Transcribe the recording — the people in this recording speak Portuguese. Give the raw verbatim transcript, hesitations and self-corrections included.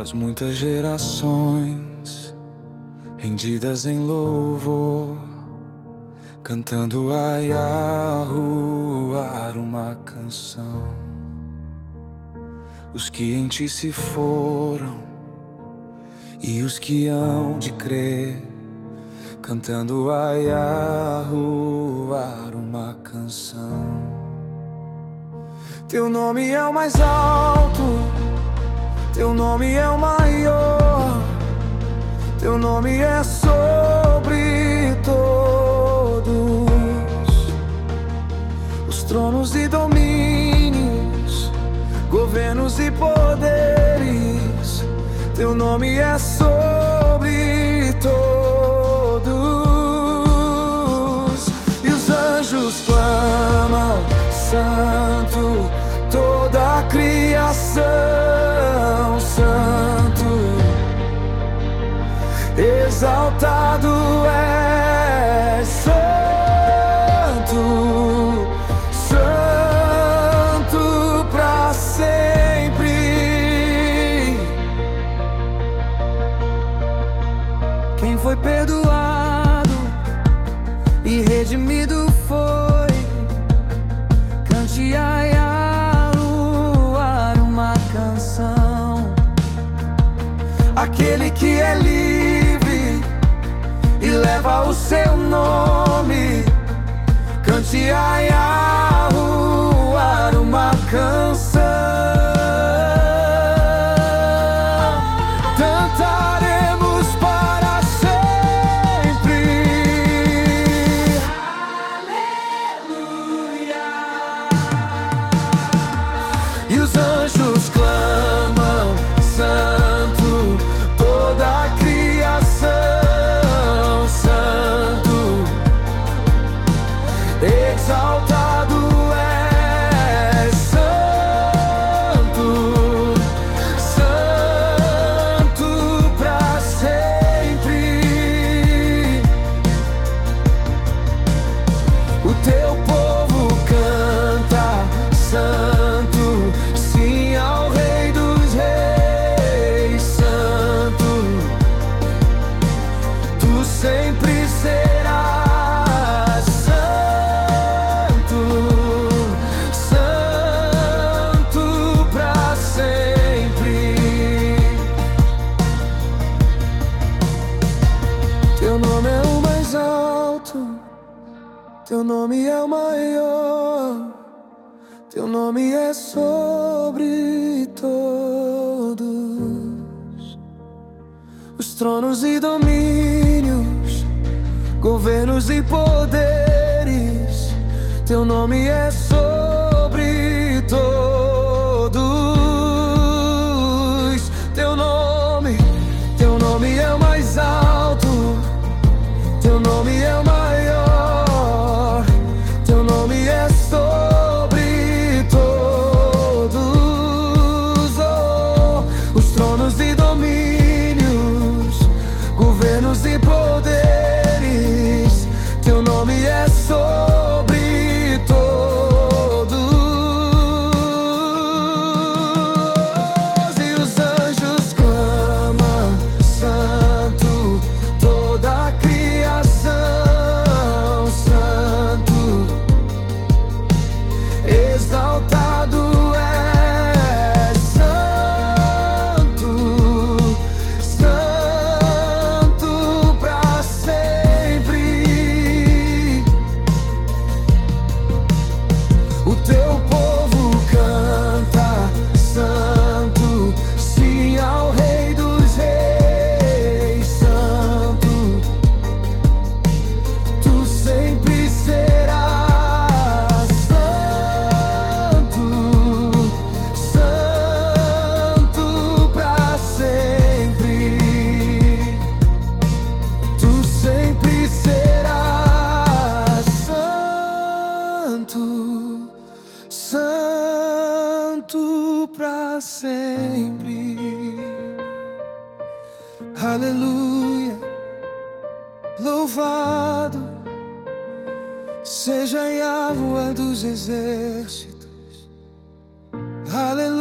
As muitas gerações rendidas em louvor, cantando a Yahuwah uma canção. Os que em ti se foram e os que hão de crer, cantando a Yahuwah uma canção. Teu nome é o mais alto, teu nome é o maior, teu nome é sobre todos os tronos e domínios, governos e poderes. Teu nome é sobre todos. E os anjos clamam, santo, toda a criação, santo, exaltado é santo, santo pra sempre. Quem foi perdoado e redimido foi, cante a Yahuwah uma canção. Aquele que é livre e leva o seu nome, cante a Yahuwah uma canção. Cantaremos para sempre. Aleluia. E os anjos clamam, santo, toda a criação, santo, exaltado é santo, santo pra sempre. O teu povo canta, santo, sim ao Rei dos Reis, santo, tu sempre serás santo, santo pra sempre. Teu nome é o mais alto, teu nome é o maior, teu nome é sobre todos os tronos e domínios, governos e poderes. Teu nome é sobre todos. Teu nome, teu nome é o mais alto, teu nome é o maior, teu nome é sobre todos. Oh, os tronos e domínios, governos e poderes. Teu nome é sobre todos. E os anjos clamam, santo, toda a criação, santo, exaltado é santo, santo pra sempre. O teu povo canta, santo, sim ao Rei dos Reis, santo, tu sempre serás santo, santo pra sempre. Tu sempre serás santo, santo pra sempre. Aleluia. Louvado seja Yahuwah dos exércitos. Aleluia.